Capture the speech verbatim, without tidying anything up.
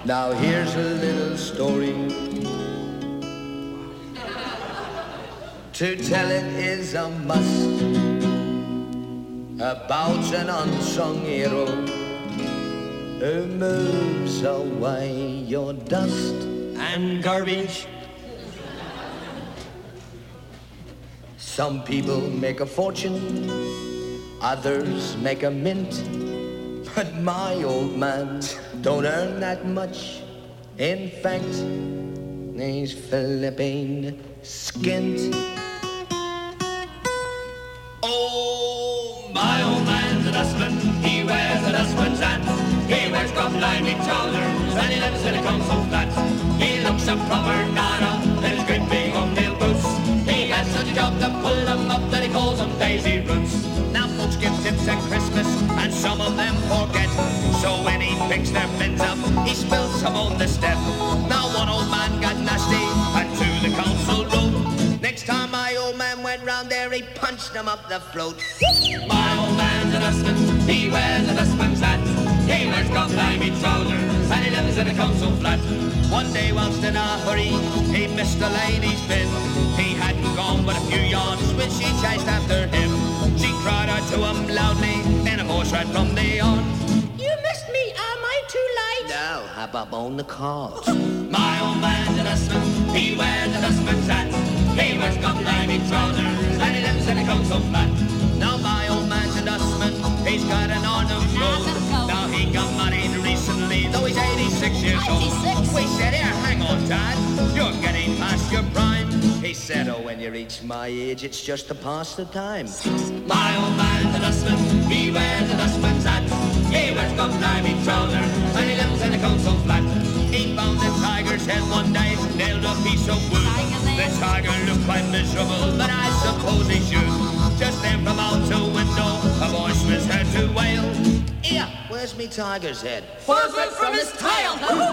Now here's a little story. To tell it is a must, about an unsung hero who moves away your dust and garbage. Some people make a fortune, others make a mint, but my old man don't earn that much. In fact, he's flipping skint. Oh, my old man's a dustman, he wears a dustman's hat. He wears gum-lined trousers and he lives in a council flat. He looks a proper nana in his great big hung-nail boots. He has such a job to pull them up that he calls them daisy roots. Now folks give tips at Christmas and some of them forget. So when he picks their bins up, he spills some on the step. Now one old man got nasty and to the council road. Next time my old man went round there, he punched him up the throat. My old man's a dustman, he wears a dustman's hat. He wears gum-lined trousers and he lives in a council flat. One day whilst in a hurry, he missed the lady's bin. He hadn't gone but a few yards when she chased after him. She cried out to him loudly in a horse ride from the yard. You missed me, am I too late? No, hop up on the cart. My old man's a dustman, he wears a dustman's hat. He wears gum-lined trousers and he lives in a council flat. Now my old man's a dustman, he's got an Arnhem Road. Now he got married recently, though he's eighty-six years old. eighty-six? We said, here, hang on, Dad, you're getting past your prime. He said, oh, when you reach my age, it's just to pass the time. My old man's a dustman, he wears a dustman's hat. He wears gum-lined trousers and he lives in a council flat. He found a tiger's head one day, nailed a piece of wood. The tiger looked quite miserable, but I suppose he should. Just then from out the window, a voice was heard to wail. Here, where's me tiger's head? Forfeit from his tail!